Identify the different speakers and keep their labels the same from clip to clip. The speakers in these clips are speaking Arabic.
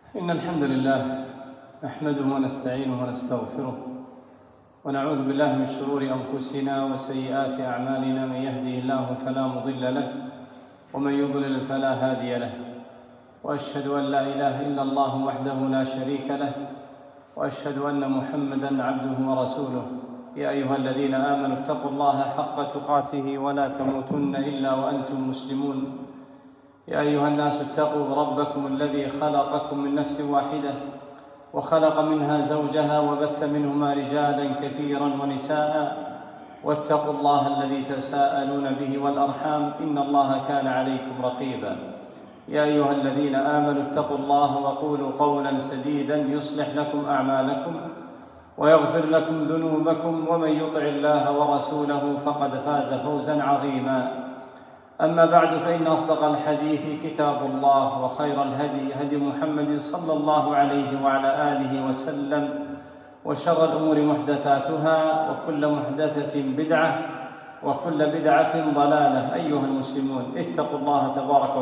Speaker 1: إن الحمد لله نحمده ونستعينه ونستغفره ونعوذ بالله من شرور أنفسنا وسيئات أعمالنا. من يهده الله فلا مضل له ومن يضلل فلا هادي له، وأشهد أن لا إله إلا الله وحده لا شريك له، وأشهد أن محمدًا عبده ورسوله. يا أيها الذين آمنوا اتقوا الله حق تقاته ولا تموتن إلا وأنتم مسلمون. يا أيها الناس اتقوا ربكم الذي خلقكم من نفس واحدة وخلق منها زوجها وبث منهما رجالا كثيرا ونساء، واتقوا الله الذي تساءلون به والأرحام إن الله كان عليكم رقيبا. يا أيها الذين آمنوا اتقوا الله وقولوا قولا سديدا يصلح لكم أعمالكم ويغفر لكم ذنوبكم، ومن يطع الله ورسوله فقد فاز فوزا عظيما. أما بعد، فإن أصدق الحديث كتاب الله، وخير الهدي هدي محمد صلى الله عليه وعلى آله وسلم، وشر الأمور محدثاتها، وكل محدثة بدعة، وكل بدعة ضلالة. أيها المسلمون، اتقوا الله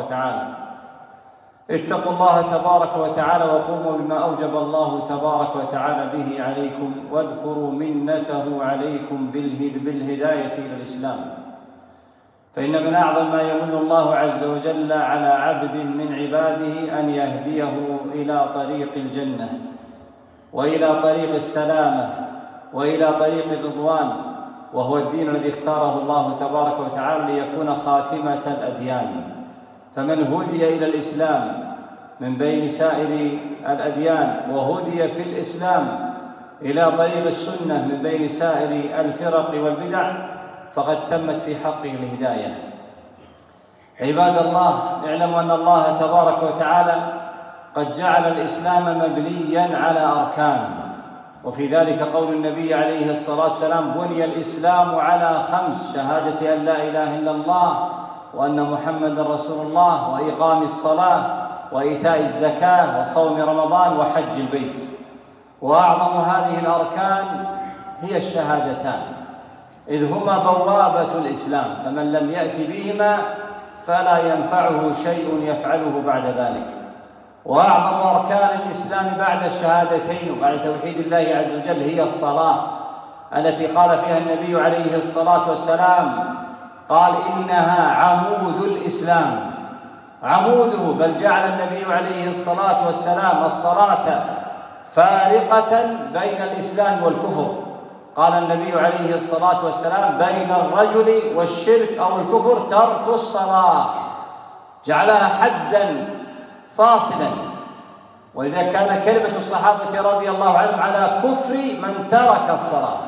Speaker 1: تبارك وتعالى وقوموا بما أوجب الله تبارك وتعالى به عليكم، واذكروا منته عليكم بالهداية إلى الإسلام. فإن من أعظم ما يمن الله عز وجل على عبد من عباده أن يهديه إلى طريق الجنة، وإلى طريق السلامة، وإلى طريق الرضوان، وهو الدين الذي اختاره الله تبارك وتعالى ليكون خاتمة الأديان. فمن هدي إلى الإسلام من بين سائر الأديان، وهدي في الإسلام إلى طريق السنة من بين سائر الفرق والبدع، فقد تمت في حقه الهداية. عباد الله، اعلموا أن الله تبارك وتعالى قد جعل الإسلام مبنيا على أركان، وفي ذلك قول النبي عليه الصلاة والسلام: بني الإسلام على 5: شهادة أن لا إله إلا الله وأن محمد رسول الله، وإقام الصلاة، وإيتاء الزكاة، وصوم رمضان، وحج البيت. وأعظم هذه الأركان هي الشهادتان، إذ هما بوابة الإسلام، فمن لم يأت بهما فلا ينفعه شيء يفعله بعد ذلك. وأعظم أركان الإسلام بعد الشهادتين وبعد توحيد الله عز وجل هي الصلاة، التي قال فيها النبي عليه الصلاة والسلام، قال: إنها عمود الإسلام. عموده، بل جعل النبي عليه الصلاة والسلام الصلاة فارقة بين الإسلام والكفر. قال النبي عليه الصلاة والسلام: بين الرجل والشرك أو الكفر ترك الصلاة. جعلها حدا فاصلا. وإذا كان كلمة الصحابة رضي الله عنهم على كفر من ترك الصلاة،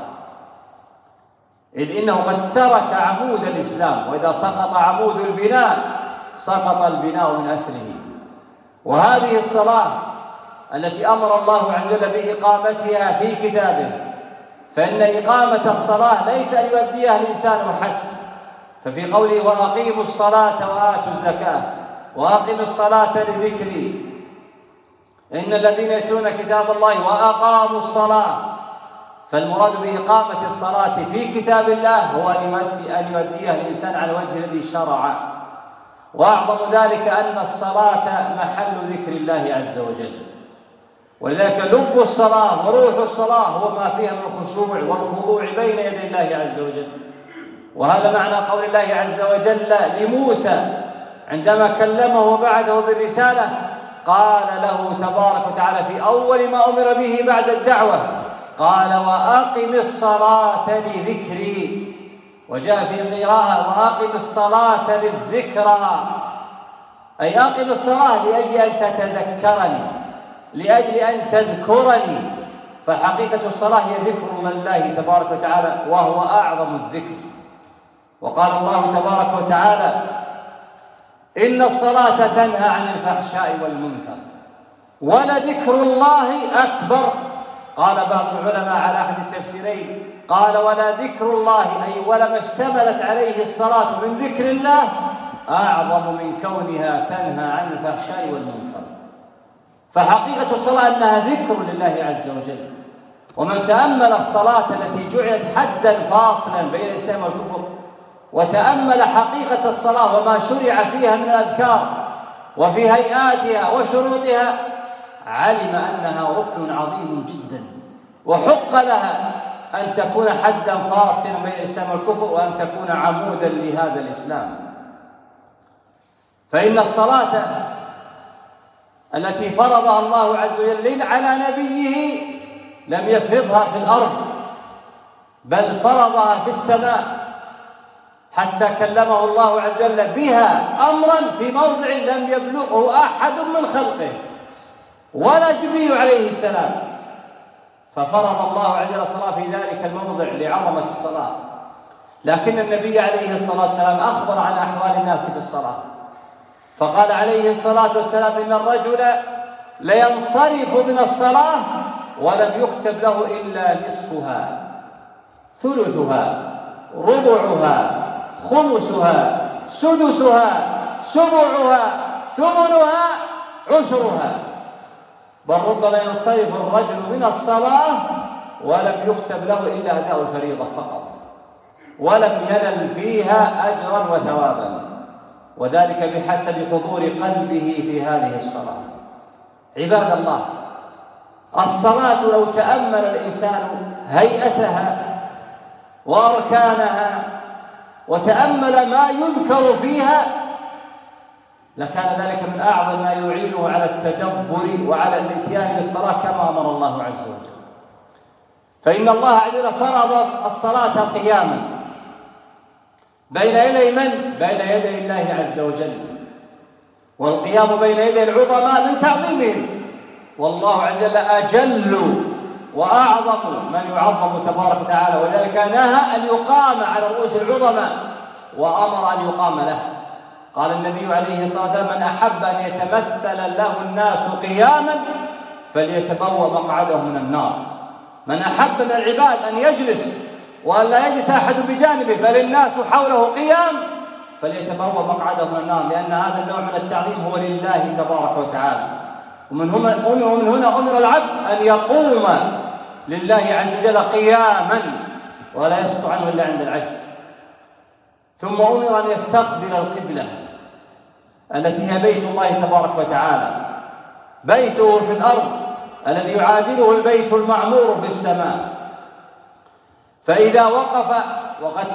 Speaker 1: إذ إنه قد ترك عمود الإسلام، وإذا سقط عمود البناء سقط البناء من أسره. وهذه الصلاة التي أمر الله عز وجل بإقامتها في كتابه، فإن إقامة الصلاة ليس أن يؤديها الإنسان وحسب، ففي قوله: وأقيموا الصلاة وآتوا الزكاة، وأقم الصلاة لذكري، إن الذين يتلون كتاب الله وأقاموا الصلاة. فالمراد بإقامة الصلاة في كتاب الله هو أن يؤديها الإنسان على الوجه الذي شرع. وأعظم ذلك أن الصلاة محل ذكر الله عز وجل، ولذلك لب الصلاة وروح الصلاة هو ما فيها من الخشوع والخضوع بين يدي الله عز وجل. وهذا معنى قول الله عز وجل لموسى عندما كلمه وبعثه بالرسالة، قال له تبارك وتعالى في أول ما أمر به بعد الدعوة، قال: وأقم الصلاة لذكري. وجاء في قراءة: وأقم الصلاة للذكرى، أي أقم الصلاة لأجل أن تتذكرني، لأجل أن تذكرني. فحقيقة الصلاة هي ذكر الله تبارك وتعالى، وهو أعظم الذكر. وقال الله تبارك وتعالى: إن الصلاة تنهى عن الفحشاء والمنكر ولذكر الله أكبر. قال بعض العلماء على أحد التفسيرين، قال: ولذكر الله، أي ولما اشتملت عليه الصلاة من ذكر الله، أعظم من كونها تنهى عن الفحشاء والمنكر. فحقيقة الصلاة أنها ذكر لله عز وجل. ومن تأمل الصلاة التي جعلت حدا فاصلا بين الإسلام والكفر، وتأمل حقيقة الصلاة وما شرع فيها من الأذكار وفي هيئاتها وشروطها، علم أنها ركن عظيم جدا، وحق لها أن تكون حدا فاصلا بين الإسلام والكفر، وأن تكون عمودا لهذا الإسلام. فإن الصلاة التي فرضها الله عز وجل على نبيه لم يفرضها في الأرض، بل فرضها في السماء، حتى كلمه الله عز وجل بها أمرا في موضع لم يبلغه أحد من خلقه ولا جبريل عليه السلام. ففرض الله عز وجل الصلاة في ذلك الموضع لعظمة الصلاة. لكن النبي عليه الصلاة والسلام أخبر عن أحوال الناس في الصلاة، فقال عليه الصلاة والسلام: إن الرجل لينصرف من الصلاة ولم يكتب له إلا نصفها، ثلثها، ربعها، خمسها، سدسها، سبعها، ثمنها، عشرها. بل ربما ينصرف الرجل من الصلاة ولم يكتب له إلا أداء الفريضة فقط، ولم ينل فيها أجرا وثوابا، وذلك بحسب حضور قلبه في هذه الصلاة. عباد الله، الصلاة لو تأمل الإنسان هيئتها وأركانها وتأمل ما يذكر فيها لكان ذلك من أعظم ما يعينه على التدبر وعلى الاتيان بالصلاة كما أمر الله عز وجل. فإن الله عز وجل فرض الصلاة قياما بين يدي من؟ بين يدي الله عز وجل، والقيام بين يدي العظماء من تعظيمهم، والله عز وجل أجل وأعظم من يعظم تبارك وتعالى، ولذلك نهى أن يقام على رؤوس العظماء وأمر أن يقام له. قال النبي عليه الصلاة والسلام: من أحب أن يتمثل له الناس قياما فليتبوأ مقعده من النار. من أحب من العباد أن يجلس وأن لا يجلس أحد بجانبه بل الناس حوله قيام فليتبوأ مقعده من النار، لأن هذا النوع من التعظيم هو لله تبارك وتعالى. ومن هنا أمر العبد أن يقوم لله عز وجل قياما ولا يسقط عنه إلا عند العجز. ثم أمر أن يستقبل القبلة التي هي بيت الله تبارك وتعالى، بيته في الأرض الذي يعادله البيت المعمور في السماء. فإذا وقف وقد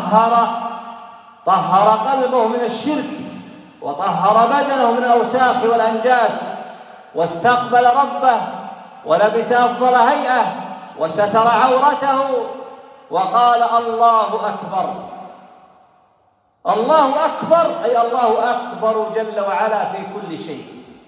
Speaker 1: طهر قلبه من الشرك وطهر بدنه من الأوساخ والأنجاس واستقبل ربه ولبس أفضل هيئة وستر عورته وقال: الله أكبر. الله أكبر أي الله أكبر جل وعلا في كل شيء.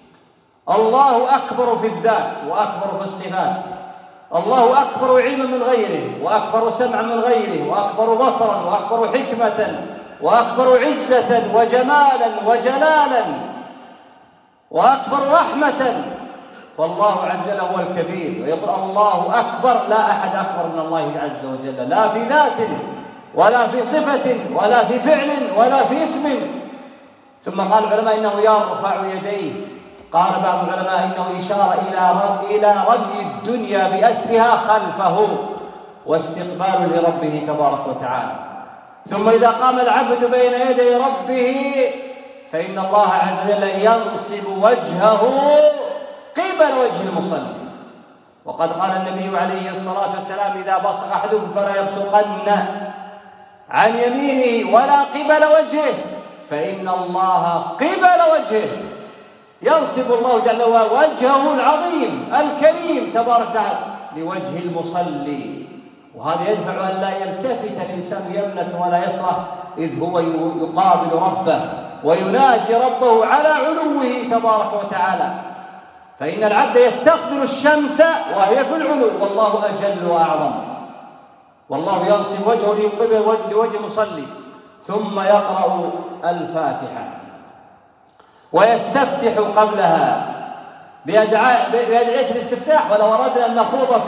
Speaker 1: الله أكبر في الذات وأكبر في الصفات. الله أكبر علما من غيره وأكبر سمعا من غيره وأكبر بصرا وأكبر حكمة وأكبر عزة وجمالا وجلالا وأكبر رحمة. فالله عز وجل هو الكبير، ويقول الله أكبر، لا أحد أكبر من الله عز وجل، لا في ذات ولا في صفة ولا في فعل ولا في اسم. ثم قال العلماء إنه يرفع يديه. قال بعض العلماء إنه إشارة إلى رمي الدنيا بأسرها خلفه واستقبال لربه تبارك وتعالى. ثم إذا قام العبد بين يدي ربه فإن الله عز وجل ينصب وجهه قبل وجه المصلي. وقد قال النبي عليه الصلاة والسلام: إذا بصق أحدكم فلا يبصقن عن يمينه ولا قبل وجهه فإن الله قبل وجهه. ينصب الله جل وعلا وجهه العظيم الكريم تبارك وتعالى لوجه المصلي، وهذا يدفع أن لا يلتفت الإنسان يمنة ولا يسرة إذ هو يقابل ربه ويناجي ربه على علوه تبارك وتعالى. فإن العبد يستقبل الشمس وهي في العلو والله أجل وأعظم، والله ينصب وجهه ليقبل لوجه المصلي. ثم يقرأ الفاتحة ويستفتح قبلها بأدعية الاستفتاح. ولو أردنا أن نخوض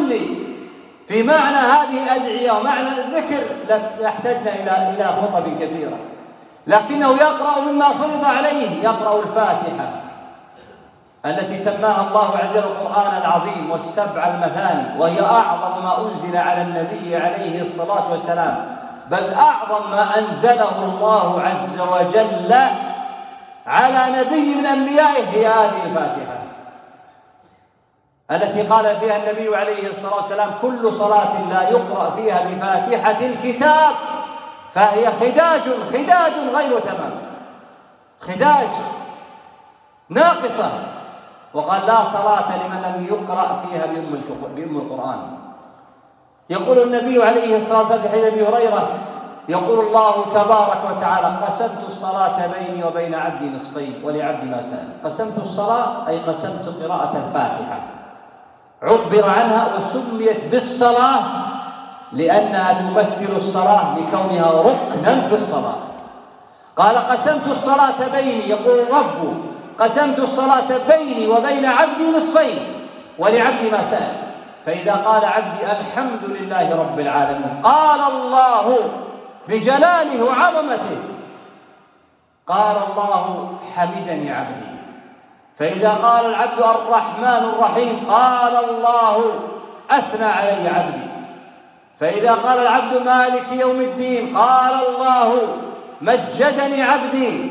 Speaker 1: في معنى هذه الأدعية ومعنى الذكر لاحتجنا إلى خطب كثيرة، لكنه يقرأ مما فرض عليه، يقرأ الفاتحة التي سماها الله عز وجل القرآن العظيم والسبع المثاني، وهي أعظم ما أنزل على النبي عليه الصلاة والسلام، بل أعظم ما أنزله الله عز وجل على نبي من أنبيائه هي هذه الفاتحة. التي قال فيها النبي عليه الصلاة والسلام: كل صلاة لا يقرأ فيها بفاتحة الكتاب فهي خداج غير تمام، خداج ناقصة. وقال: لا صلاة لمن لم يقرأ فيها بأم القرآن. يقول النبي عليه الصلاة والسلام في حديث أبي هريرة: يقول الله تبارك وتعالى: قسمت الصلاة بيني وبين عبدي نصفين ولعبدي ما سأل. قسمت الصلاة أي قسمت قراءة الفاتحة، عبر عنها وسميت بالصلاة لأنها تمثل الصلاة لكونها ركنا في الصلاة. قال: قسمت الصلاة بيني، يقول الرب: قسمت الصلاة بيني وبين عبدي نصفين ولعبدي ما سأل. فإذا قال عبدي الحمد لله رب العالمين، قال الله بجلاله وعظمته: قال الله حمدني عبدي. فإذا قال العبد الرحمن الرحيم، قال الله أثنى علي عبدي. فإذا قال العبد مالك يوم الدين، قال الله مجدني عبدي.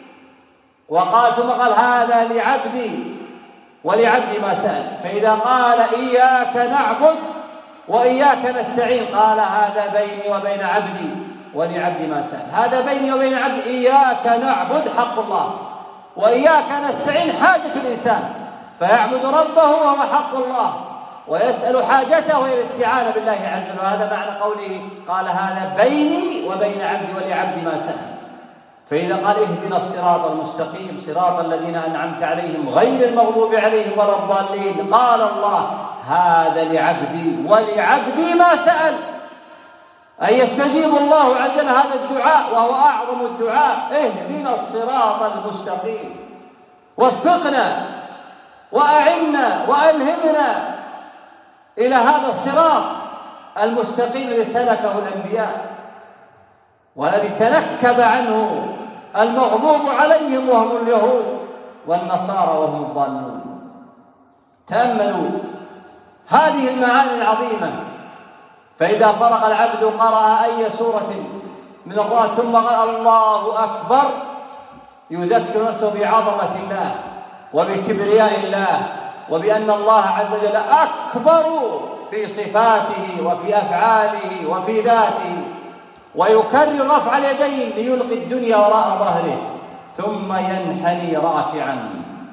Speaker 1: وقال ثم قال: هذا لعبدي ولعبدي ما سأل. فإذا قال إياك نعبد وإياك نستعين، قال: هذا بيني وبين عبدي ولعبدي ما سأل. هذا بيني وبين عبدي، إياك نعبد حق الله، وإياك نستعين حاجة الإنسان، فيعبد ربه وهو حق الله، ويسأل حاجته وهي الاستعانة بالله عز وجل. وهذا معنى قوله: قال هذا بيني وبين عبدي ولعبدي ما سأل. فإذا قال: اهدنا الصراط المستقيم صراط الذين أنعمت عليهم غير المغضوب عليهم ولا الضالين، قال الله: هذا لعبدي ولعبدي ما سأل. أي يستجيب الله عز وجل هذا الدعاء، وهو أعظم الدعاء: اهدنا الصراط المستقيم، وفقنا وأعنا وألهمنا إلى هذا الصراط المستقيم الذي سلكه الأنبياء، والذي تنكب عنه المغضوب عليهم وهم اليهود والنصارى وهم الضالون. تأملوا هذه المعاني العظيمة. فإذا فرغ العبد قرأ أي سورة من القرآن ثم قال الله أكبر، يذكر نفسه بعظمة الله وبكبرياء الله، وبأن الله عز وجل أكبر في صفاته وفي أفعاله وفي ذاته، ويكرر رفع اليدين ليلقي الدنيا وراء ظهره، ثم ينحني رافعا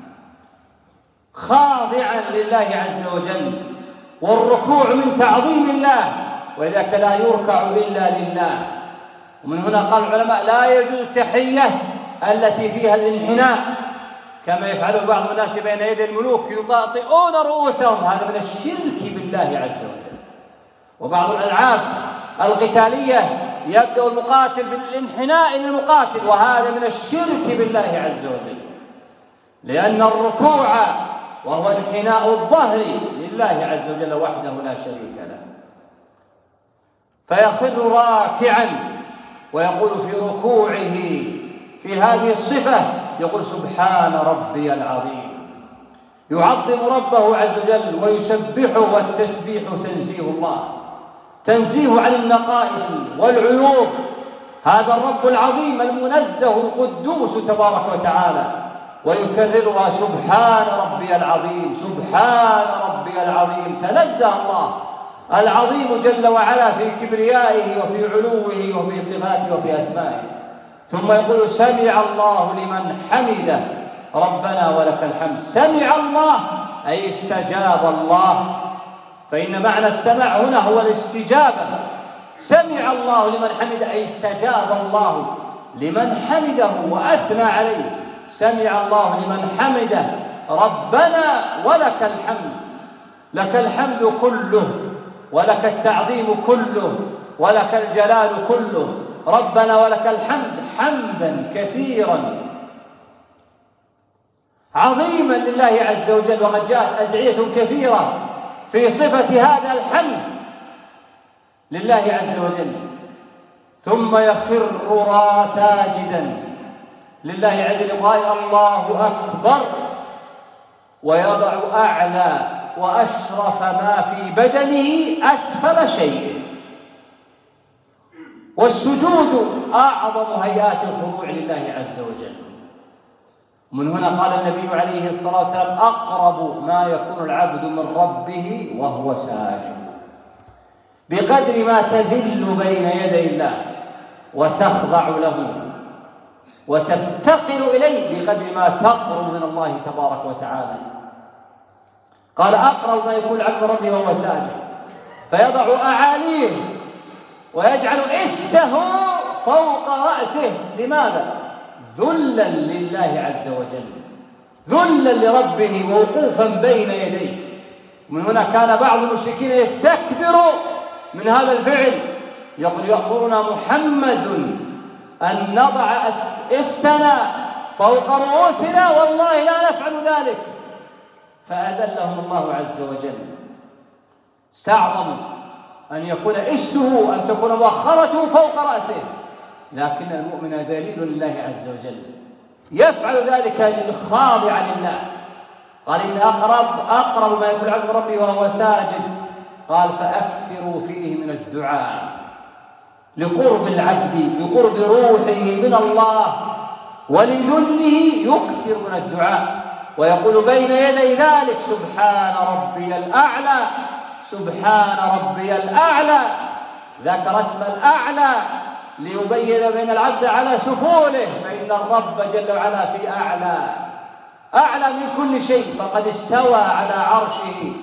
Speaker 1: خاضعا لله عز وجل. والركوع من تعظيم الله، وذاك لا يركع إلا لله. ومن هنا قال العلماء: لا يجوز التحية التي فيها الانحناء كما يفعل بعض الناس بين يدي الملوك يطاطئون رؤوسهم، هذا من الشرك بالله عز وجل. وبعض الألعاب القتالية يبدأ المقاتل بالانحناء للمقاتل، وهذا من الشرك بالله عز وجل، لأن الركوع وهو انحناء الظهر لله عز وجل وحده لا شريك له. فيخر راكعا ويقول في ركوعه في هذه الصفة، يقول: سبحان ربي العظيم، يعظم ربه عز وجل ويسبحه. والتسبيح تنزيه الله، تنزيه عن النقائص والعيوب. هذا الرب العظيم المنزه القدوس تبارك وتعالى، ويكررها: سبحان ربي العظيم، سبحان ربي العظيم. تنزه الله العظيم جل وعلا في كبريائه وفي علوه وفي صفاته وفي أسمائه. ثم يقول: سمع الله لمن حمده ربنا ولك الحمد. سمع الله أي استجاب الله، فإن معنى السمع هنا هو الاستجابة. سمع الله لمن حمده أي استجاب الله لمن حمده وأثنى عليه. سمع الله لمن حمده ربنا ولك الحمد. لك الحمد كله، ولك التعظيم كله، ولك الجلال كله. ربنا ولك الحمد حمدا كثيرا عظيما لله عز وجل. وقد جاءت أدعية كثيرة في صفة هذا الحمد لله عز وجل. ثم يخر ساجدا لله عز وجل قائل: الله أكبر، ويضع أعلى وأشرف ما في بدنه أسفل شيء. والسجود أعظم هيئات الخضوع لله عز وجل، من هنا قال النبي عليه الصلاة والسلام: أقرب ما يكون العبد من ربه وهو ساجد. بقدر ما تذل بين يدي الله وتخضع له وتفتقر إليه بقدر ما تقرب من الله تبارك وتعالى. قال: أقرب ما يكون العبد من ربه وهو ساجد، فيضع أعاليه ويجعل إسته فوق رأسه. لماذا؟ ذلا لله عز وجل، ذلا لربه ووقوفا بين يديه. من هنا كان بعض المشركين يستكبر من هذا الفعل، يقول: يأمرنا محمد أن نضع إستنا فوق رؤوسنا والله لا نفعل ذلك. فأذلهم الله عز وجل. استعظموا أن يكون إسته، أن تكون مؤخرته فوق رأسه، لكن المؤمن ذليل لله عز وجل، يفعل ذلك للخاضع لله. قال: إن أقرب ما يكون العبد من ربه وهو ساجد. قال: فأكثروا فيه من الدعاء، لقرب العبد بقرب روحه من الله ولذله يكثر من الدعاء، ويقول بين يدي ذلك: سبحان ربي الأعلى، سبحان ربي الأعلى. ذكر اسم الأعلى ليبين بين العبد على سفوله، فإن الرب جل وعلا في أعلى من كل شيء، فقد استوى على عرشه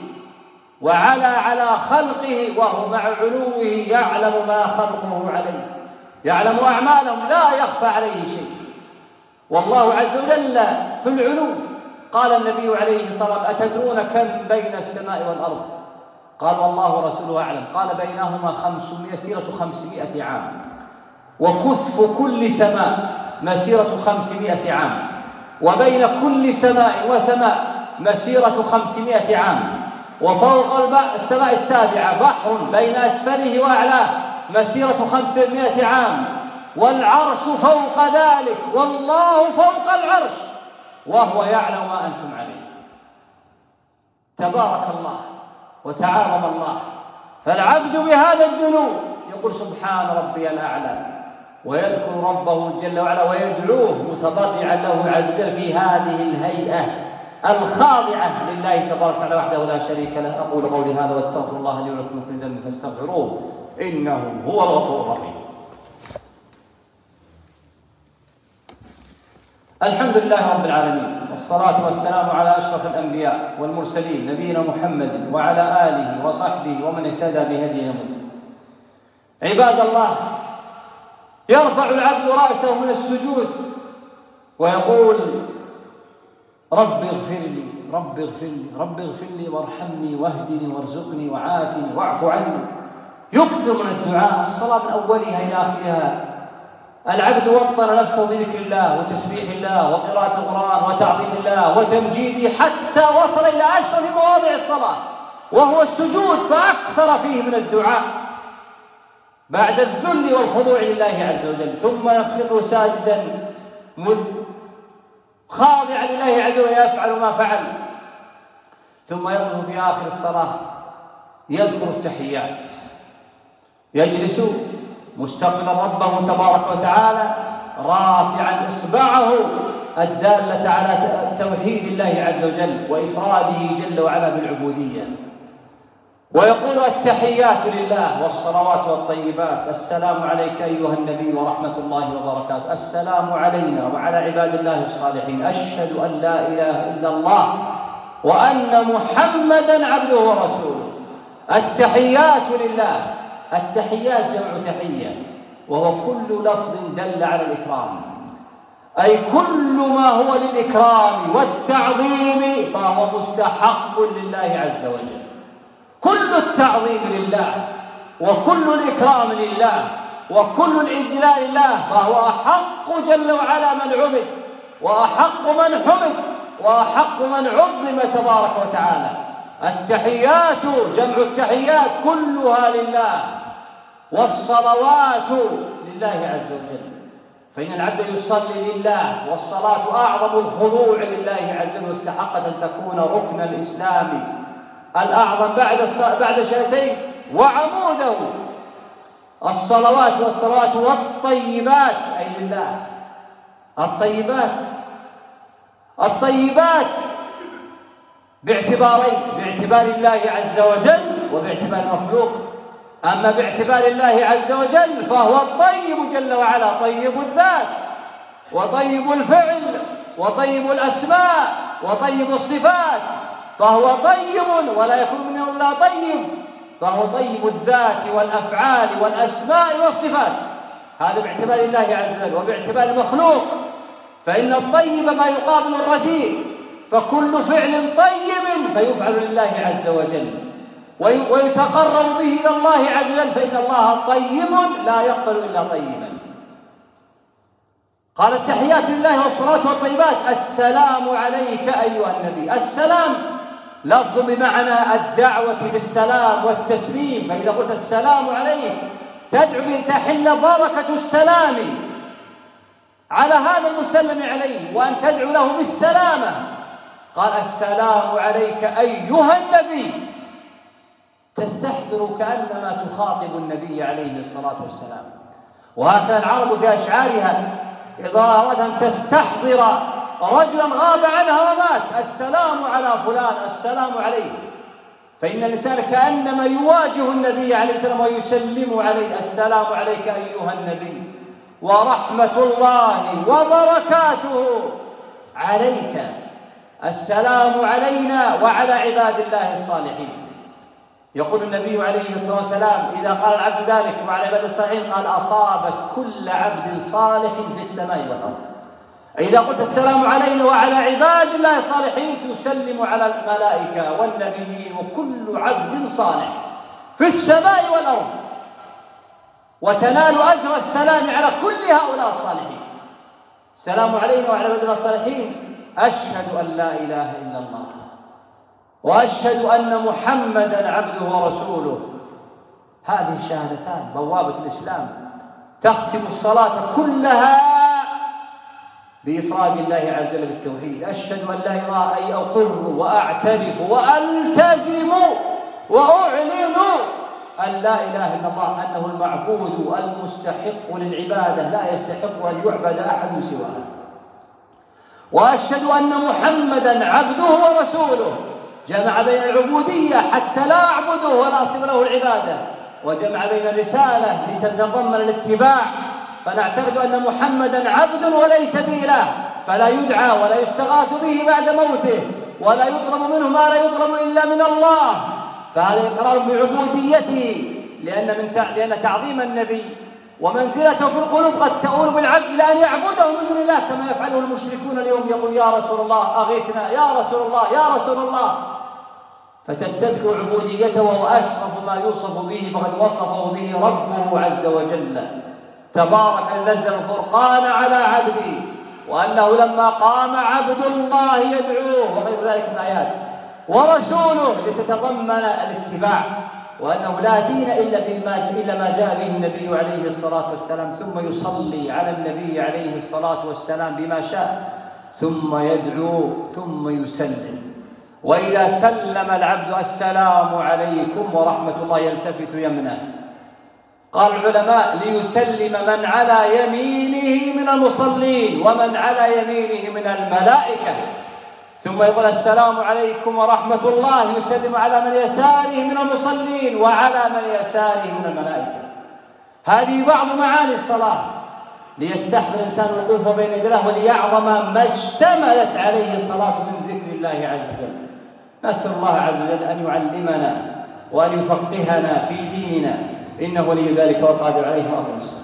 Speaker 1: على خلقه، وهو مع علوه يعلم ما خلقه عليه، يعلم أعمالهم، لا يخفى عليه شيء. والله عز وجل في العلو. قال النبي عليه الصلاة والسلام: أتدرون كم بين السماء والأرض؟ قال: والله ورسوله أعلم. قال: بينهما 500 عام، وكثف كل سماء مسيرة 500 عام، وبين كل سماء وسماء مسيرة 500 عام، وفوق السماء السابعة بحر بين أسفله وأعلاه مسيرة 500 عام، والعرش فوق ذلك، والله فوق العرش، وهو يعلم ما أنتم عليه. تبارك الله وتعاظم الله. فالعبد بهذا الدنو يقول: سبحان ربي الأعلى، ويذكر ربه جل وعلا ويدعوه متضرعا له عز وجل في هذه الهيئة الخاضعة لله تبارك وتعالى وحده لا شريك له. أقول قولي هذا واستغفر الله لي ولكم من كل ذنب فاستغفروه إنه هو الغفور الرحيم. الحمد لله رب العالمين، والصلاة والسلام على أشرف الأنبياء والمرسلين نبينا محمد وعلى آله وصحبه ومن اهتدى بهديه. عباد الله، يرفع العبد رأسه من السجود ويقول: رب اغفر لي، رب اغفر لي، رب اغفر لي وارحمني واهدني وارزقني وعافني واعف عني. يكثر من الدعاء. الصلاة من أولها إلى آخرها العبد وطن نفسه بذكر الله وتسبيح الله وقراءة القرآن وتعظيم الله وتمجيده، حتى وصل إلى أشرف مواضع الصلاة وهو السجود، فأكثر فيه من الدعاء بعد الذل والخضوع لله عز وجل، ثم يخر ساجدا خاضعا لله عز وجل يفعل ما فعل، ثم يقف في آخر الصلاة يذكر التحيات، يجلس مستقبلا ربه تبارك وتعالى رافعا إصبعه الدالة على توحيد الله عز وجل وإفراده جل وعلا بالعبودية، ويقول: التحيات لله والصلوات والطيبات، السلام عليك أيها النبي ورحمة الله وبركاته، السلام علينا وعلى عباد الله الصالحين، أشهد أن لا إله إلا الله وأن محمدا عبده ورسوله. التحيات لله. التحيات جمع تحية، وهو كل لفظ دل على الإكرام، أي كل ما هو للإكرام والتعظيم فهو مستحق لله عز وجل. كل التعظيم لله وكل الإكرام لله وكل الإجلال لله، فهو أحق جل وعلا من عبد، وأحق من حمد، وأحق من عظم تبارك وتعالى. التحيات جمع التحيات كلها لله، والصلوات لله عز وجل، فإن العبد يصلي لله، والصلاة أعظم الخضوع لله عز وجل، واستحقت أن تكون ركن الإسلام الأعظم بعد شهادتين وعموده. الصلوات والطيبات أي لله. الطيبات الطيبات باعتبارين: باعتبار الله عز وجل وباعتبار المخلوق. أما باعتبار الله عز وجل فهو الطيب جل وعلا، طيب الذات وطيب الفعل وطيب الأسماء وطيب الصفات، فهو طيب ولا يكون منه إلا طيب، فهو طيب الذات والأفعال والأسماء والصفات. هذا باعتبار الله عز وجل. وباعتبار المخلوق فإن الطيب ما يقابل الرديء، فكل فعل طيب فيفعل لله عز وجل ويتقرب به إلى الله عز وجل، فإن الله طيب لا يقبل إلا طيبا. قال: التحيات لله والصلاة والطيبات السلام عليك أيها النبي. السلام لفظ بمعنى الدعوة بالسلام والتسليم، فإذا قلت السلام عليك تدعو بأن تحل بركة السلام على هذا المسلم عليه وأن تدعو له بالسلامة. قال: السلام عليك أيها النبي، تستحضر كأنما تخاطب النبي عليه الصلاة والسلام. وهكذا العرب في أشعارها إذا أردت أن تستحضر رجلا غاب عنها ومات: السلام على فلان، السلام عليك. فإن الإنسان كأنما يواجه النبي عليه السلام ويسلم عليه: السلام عليك أيها النبي ورحمة الله وبركاته عليك. السلام علينا وعلى عباد الله الصالحين. يقول النبي عليه الصلاة والسلام: إذا قال العبد ذلك وعلى عباد الصالحين قال: أصابت كل عبد صالح في السماء والأرض. إذا قلت السلام علينا وعلى عباد الله الصالحين تسلم على الملائكة والنبيين وكل عبد صالح في السماء والأرض، وتنال أجر السلام على كل هؤلاء الصالحين. السلام علينا وعلى عباد الله الصالحين: أشهد أن لا إله إلا الله وأشهد أن محمدا عبده ورسوله. هذه الشهادتان بوابة الإسلام، تختم الصلاة كلها بإفراد الله عز وجل بالتوحيد. أشهد أن لا إله، أي أقر وأعترف وألتزم وأعلن أن لا إله إلا الله، أنه المعبود المستحق للعبادة، لا يستحق أن يعبد أحد سواه. وأشهد أن محمدا عبده ورسوله، جمع بين العبودية حتى لا أعبده ولا أصف له العبادة، وجمع بين الرسالة لتتضمن الاتباع، فنعتقد أن محمدا عبد وليس بإله، فلا يدعى ولا يستغاث به بعد موته، ولا يطلب منه ما لا يطلب إلا من الله. فهذا إقرار بعبوديته، لأن تعظيم النبي ومنزلته في القلوب قد تؤول بالعبد إلى أن يعبده من دون الله، كما يفعله المشركون اليوم، يقول: يا رسول الله أغثنا، يا رسول الله، يا رسول الله. فتستذكر عبوديته وهو أشرف ما يوصف به، فقد وصفه به ربه عز وجل تبارك الذي نزل الفرقان على عبده، وأنه لما قام عبد الله يدعوه، وغير ذلك من الآيات، ورسوله لتتضمن الاتباع، وأنه لا دين إلا ما جاء به النبي عليه الصلاة والسلام، ثم يصلي على النبي عليه الصلاة والسلام بما شاء، ثم يدعو ثم يسلم. وإذا سلم العبد: السلام عليكم ورحمة الله، يلتفت يمنه. قال العلماء: ليسلم من على يمينه من المصلين ومن على يمينه من الملائكة، ثم يقول: السلام عليكم ورحمة الله، يسلم على من يساره من المصلين وعلى من يساره من الملائكة. هذه بعض معاني الصلاة، ليستحضر الإنسان الوقوف بين يدي الله وليعظم ما اشتملت عليه الصلاة من ذكر الله عز وجل. نسأل الله عز وجل أن يعلمنا وأن يفقهنا في ديننا، إنه ولي ذلك والقادر عليه وأقم الصلاة.